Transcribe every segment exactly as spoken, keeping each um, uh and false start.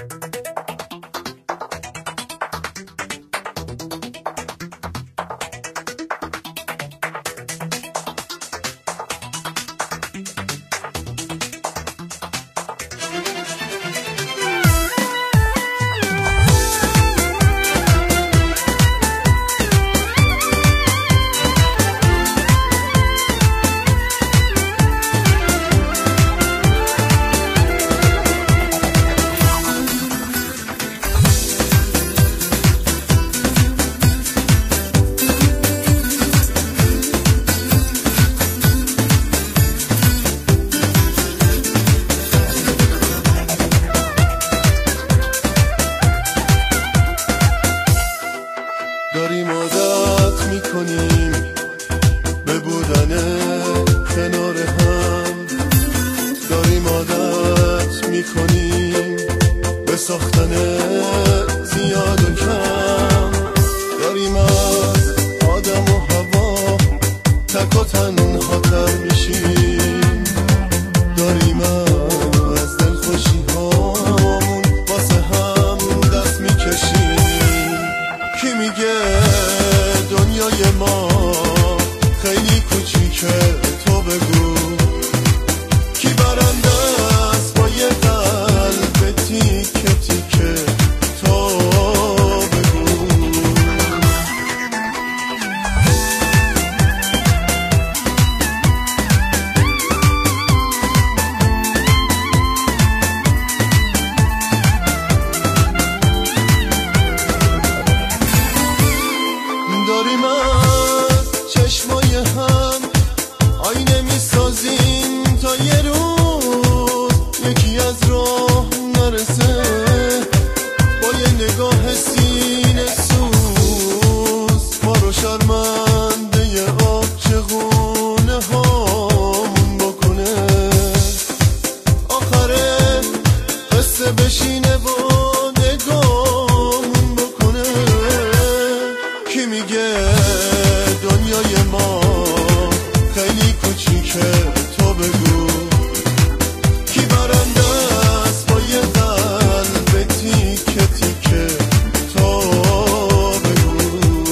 داریم عادت میکنیم به بودن کنار هم، داریم عادت میکنیم به ساختن زیاد و کم، داریم از آدم و هوا تک و تنها تر میشیم، داریم از دلخوشی هامون واسه هم دست میکشیم. کی میگه دنیای ما خیلی کوچیکه؟ تو بگو. کی برنده است با یه قلب تیکه تیکه؟ تو بگو. داریم از چشمای هم آینه میسازیم تا یه روز یکی از راه نرسه با یه نگاه سینه سوز ما رو شرمنده آب چگونه هامون بکنه، آخره قصه بشینه و نگامون بکنه. کی میگه دنیای ما خیلی کوچیکه؟ تو بگو. کی برنده است با یه قلب تیکه تیکه؟ تو بگو.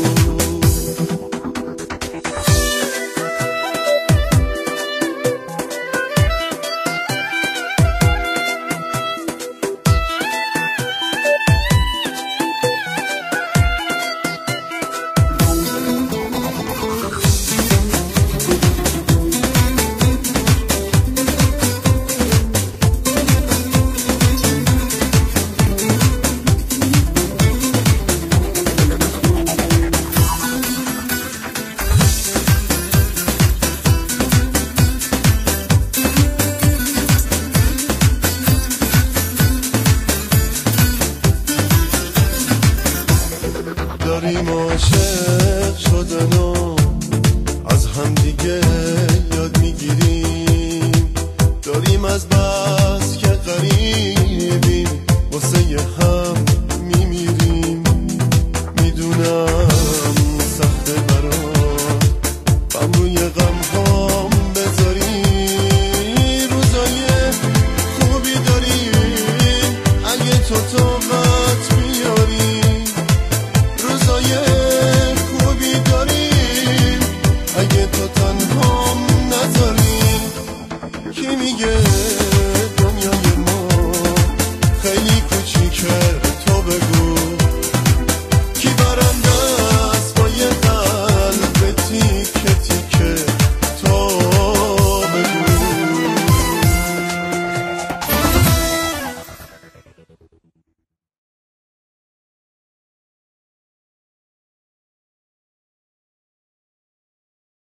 داریم عاشق شدن و از همدیگه یاد میگیریم، داریم از بس که غریبیم واسه هم میمیریم. میدونم سخته برات غم روی غم هام بذاری، روزای خوبی داریم اگه تو تو